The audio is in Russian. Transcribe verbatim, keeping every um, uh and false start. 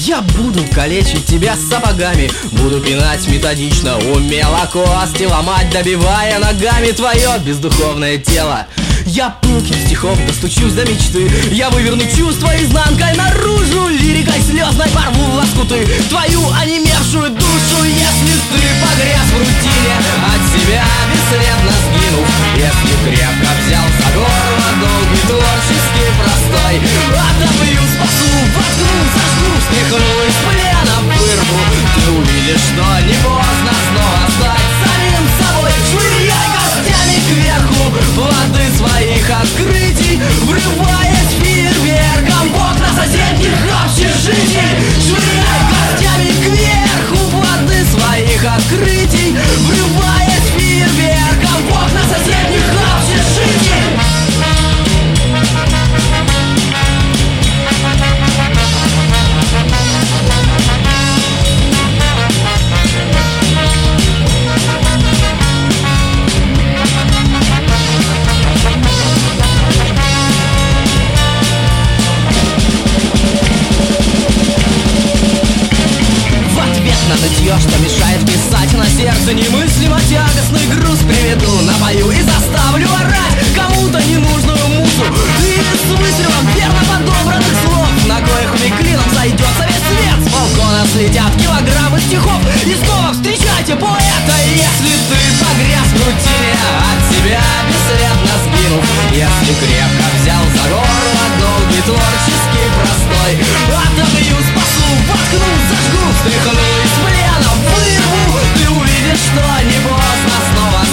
Я буду калечить тебя сапогами, буду пинать методично, умело кости ломать, добивая ногами твое бездуховное тело. Я пылким стихом достучусь до мечты, я выверну чувства изнанкой наружу, лирикой слезной порву в лоскуты твою онемевшую душу. Если ты погряз в рутине, от себя бесследно сгинув, если крепко взял за горло долгий творческий простой, отобью, спасу, воткну, зажгу, встряхну из плена вырву, ты увидишь, что не поздно снова стать самим собой. Швыряй костями кверху воды своих открытий, врываясь фейерверком в окна соседних общежитий. Швыряй костями кверху воды своих открытий, врываясь фейерверком в окна соседних общежитий. На нытье, что мешает писать, на сердце немыслимо тягостный груз приведу, напою и заставлю орать кому-то ненужную музу и бессмысленно верно подобранных слов, на коих мне клином зайдется весь свет. С балкона слетят килограммы стихов, и снова встречайте поэта. Если ты погряз в рутине, от себя бесследно сгинув, если крепко взял за горло долгий творческий простой, отобью, спасу, воткну, зажгу, встряхну из плена вырву, ты увидишь, что не поздно снова